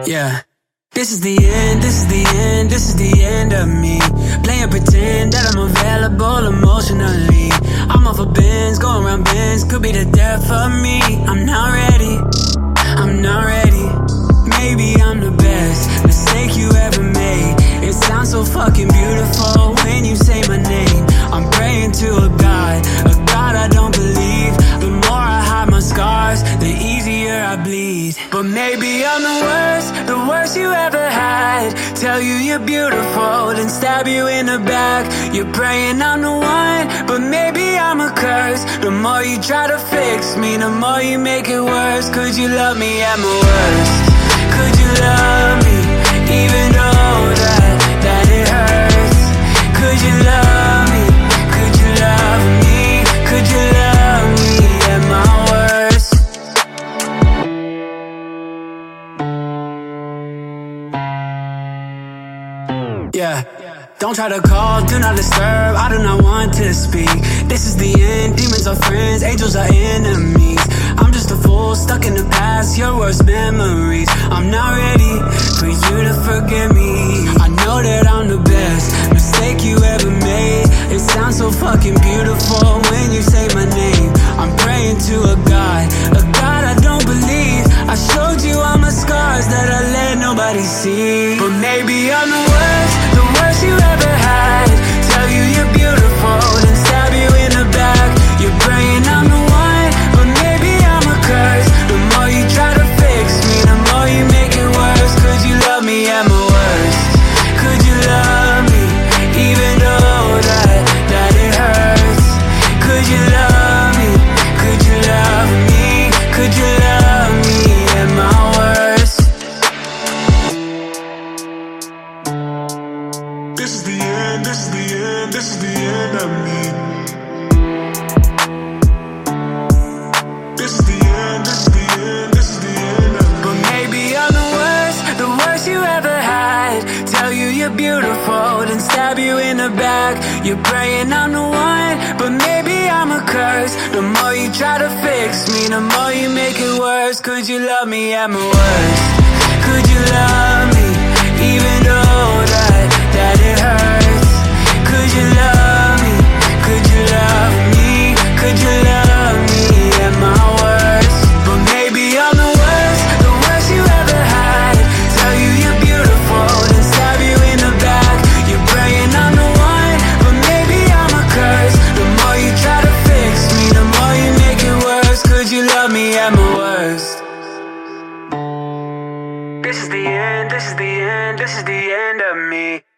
Yeah. This is the end, this is the end, this is the end of me. Playing pretend that I'm available emotionally. I'm off of bins, going around bins, could be the death of me. I'm not ready, I'm not ready. Maybe I'm the best mistake you ever made. It sounds so fucking beautiful when you say my name. I'm praying to a God I don't believe. The more I hide my scars, the easier I bleed. But maybe I'm the worst you ever had. Tell you you're beautiful, then stab you in the back. You're praying I'm the one, but maybe I'm a curse. The more you try to fix me, the more you make it worse. Could you love me at my worst? Could you love me, even though that it hurts? Could you love me? Could you love me? Could you love me at my worst? Yeah. Don't try to call, do not disturb, I do not want to speak. This is the end, demons are friends, angels are enemies. I'm just a fool, stuck in the past, your worst memories. I'm not ready for you to forgive me. I know that I'm the best mistake you ever made. It sounds so fucking beautiful when you say my name. I'm praying to a God I don't believe. I showed you all my scars that I let nobody see. But maybe I'm the worst you ever had. Tell you you're beautiful, then stab you in the back. You're praying I'm the one, but maybe I'm a curse. The more you try to fix me, the more you make it worse. Could you love me at my worst? Could you love me, even though that it hurts? Could you love me? Could you love me? Could you love me at my worst? This is the end, this is the end, this is the end of me. This is the end, this is the end, this is the end of me. But maybe I'm the worst you ever had. Tell you you're beautiful, then stab you in the back. You're praying I'm the one, but maybe I'm a curse. The more you try to fix me, the more you make it worse. Could you love me at my worst? Could you love me, even though that it hurts? Could you love me? Could you love me? Could you love me at my worst? But maybe I'm the worst you ever had. Tell you you're beautiful, then stab you in the back. You're praying I'm the one, but maybe I'm a curse. The more you try to fix me, the more you make it worse. Could you love me at my worst? This is the end, this is the end, this is the end of me.